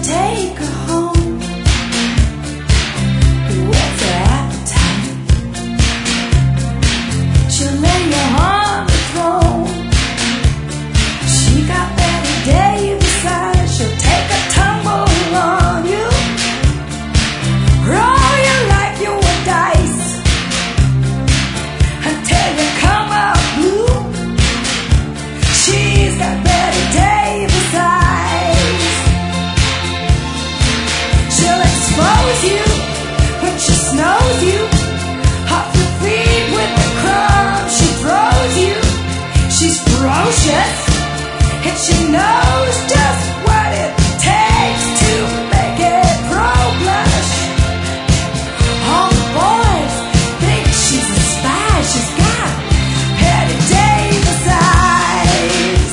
take her home with her appetite. She'll lay you on the throne. She got Betty Davis eyes. She'll take a tumble on you, roll you like you were dice until you come out blue. She's got Betty Davis eyes. She'll expose you, but she snows you off your feet with the crumbs she throws you. She's ferocious, and she knows just what it takes to make it pro-blush. All the boys think she's a spy. She's got Betty Davis eyes.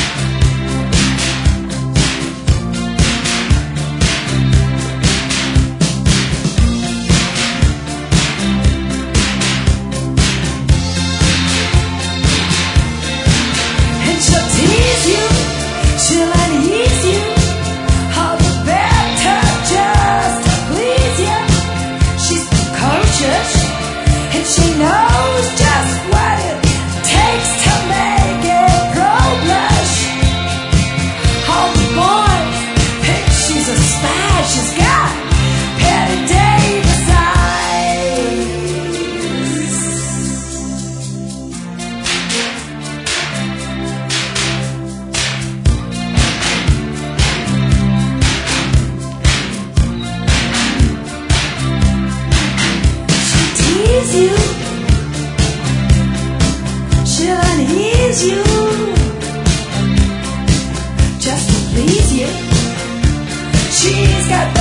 And she'll tease you, she'll unease you, all the better just to please you. She's precocious, and she knows just what it takes to make it pro-blush. All the boys think she's a spy. She's got Betty Davis eyes. She'll tease you, she'll unease you just to please you. She's got